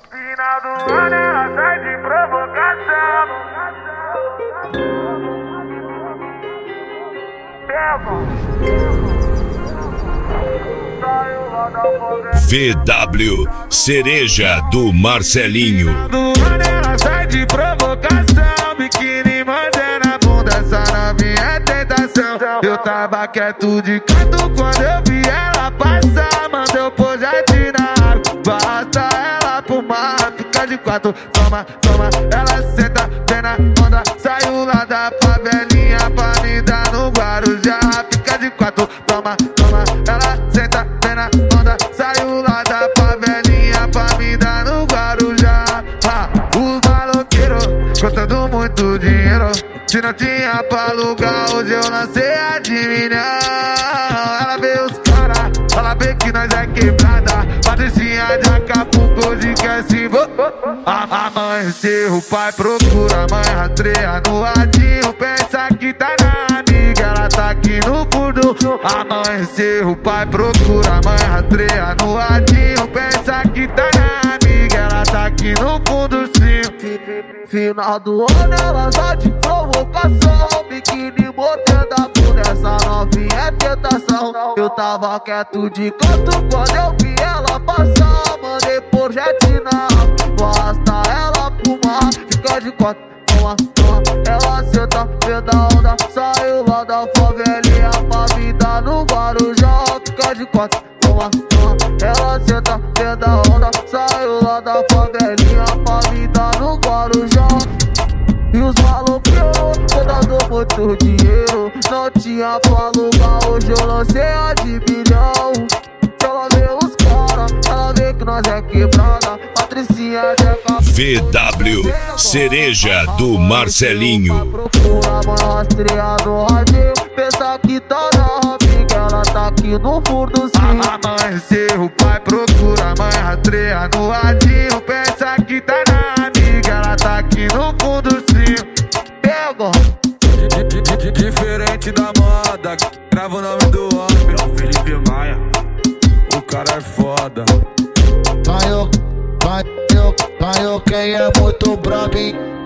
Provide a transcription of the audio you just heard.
Final do ano ela sai de provocação. VW Cereja do Marcelinho. Final do ano ela sai de provocação. Biquíni manda na bunda, essa novinha é tentação. Eu tava quieto de canto quando eu vi ela passar. Mandou projeto na água, basta ela pro mar. Fica de quatro, toma, toma. Ela senta, vem na onda. Saiu lá da favelinha pra me dar no Guarujá. Fica de quatro, toma, toma. Ela senta, vem na onda. Saiu lá da favelinha pra me dar no Guarujá. Os maloqueiros contando muito dinheiro. Se não tinha pra alugar, hoje eu lancei a de milhão. Ela vê os cara, ela vê que nós é quebrada. Patricinha de Acapulco, hoje quer se amanhecer, o pai procura, a mãe rastreia no radinho. Pensa que tá na amiga, ela tá aqui no fundo. Amanhecer, o pai procura, a mãe rastreia no radinho. Pensa que tá na amiga, ela tá aqui no fundo sim. Final do ano ela só de provocação. Biquíni botando a bunda, essa novinha é tentação. Eu tava quieto de canto quando eu vi ela passar. Mandei projeto na basta ela pro mar. Fica de quatro, toma, toma. Ela senta, vê da onda. Saiu lá da favelinha pra me dar no Guarujá. Fica de quatro, toma, toma. Ela senta, vê da onda. Saiu lá da favelinha pra me dar no Guarujá. E os maloqueiros contando muito dinheiro. Não tinha pra alugar, hoje eu lancei a de milhão. Ela vê os cara, ela vê que nós é quebrada. Patricinha de Acapulco, VW Cereja do Marcelinho. procura, mãe rastreia no radinho. Pensa que tá na amiga, ela tá aqui no fundo sim. Amanhecer, o pai procura, mãe rastreia no radinho. Pensa que tá na amiga, ela tá aqui no fundo sim. Pega Diferente da moda, grava o nome do homem, é o Felipe Maia. O cara é foda. Vai, quem é muito brabo, hein?